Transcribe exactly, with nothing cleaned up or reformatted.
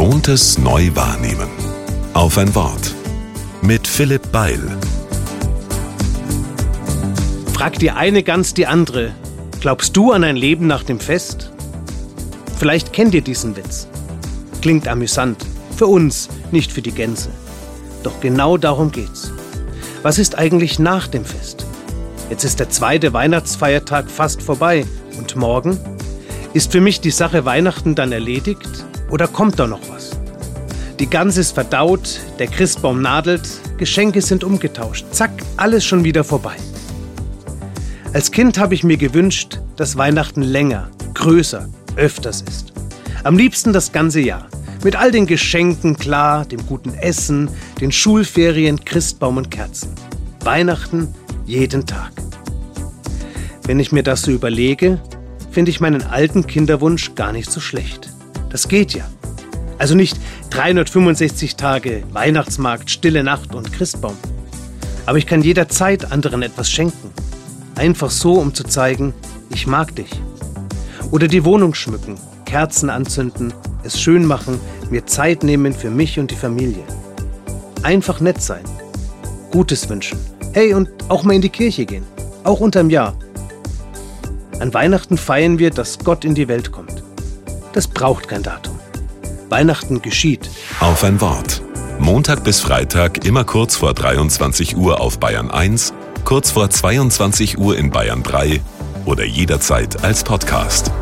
Gewohntes neu wahrnehmen. Auf ein Wort. Mit Philipp Beil. Fragt die eine Gans die andere: Glaubst du an ein Leben nach dem Fest? Vielleicht kennt ihr diesen Witz. Klingt amüsant. Für uns, nicht für die Gänse. Doch genau darum geht's. Was ist eigentlich nach dem Fest? Jetzt ist der zweite Weihnachtsfeiertag fast vorbei. Und morgen? Ist für mich die Sache Weihnachten dann erledigt? Oder kommt da noch was? Die Gans ist verdaut, der Christbaum nadelt, Geschenke sind umgetauscht. Zack, alles schon wieder vorbei. Als Kind habe ich mir gewünscht, dass Weihnachten länger, größer, öfters ist. Am liebsten das ganze Jahr. Mit all den Geschenken, klar, dem guten Essen, den Schulferien, Christbaum und Kerzen. Weihnachten jeden Tag. Wenn ich mir das so überlege, finde ich meinen alten Kinderwunsch gar nicht so schlecht. Das geht ja. Also nicht dreihundertfünfundsechzig Tage Weihnachtsmarkt, stille Nacht und Christbaum. Aber ich kann jederzeit anderen etwas schenken. Einfach so, um zu zeigen, ich mag dich. Oder die Wohnung schmücken, Kerzen anzünden, es schön machen, mir Zeit nehmen für mich und die Familie. Einfach nett sein. Gutes wünschen. Hey, und auch mal in die Kirche gehen. Auch unterm Jahr. An Weihnachten feiern wir, dass Gott in die Welt kommt. Das braucht kein Datum. Weihnachten geschieht. Auf ein Wort. Montag bis Freitag immer kurz vor dreiundzwanzig Uhr auf Bayern eins, kurz vor zweiundzwanzig Uhr in Bayern drei oder jederzeit als Podcast.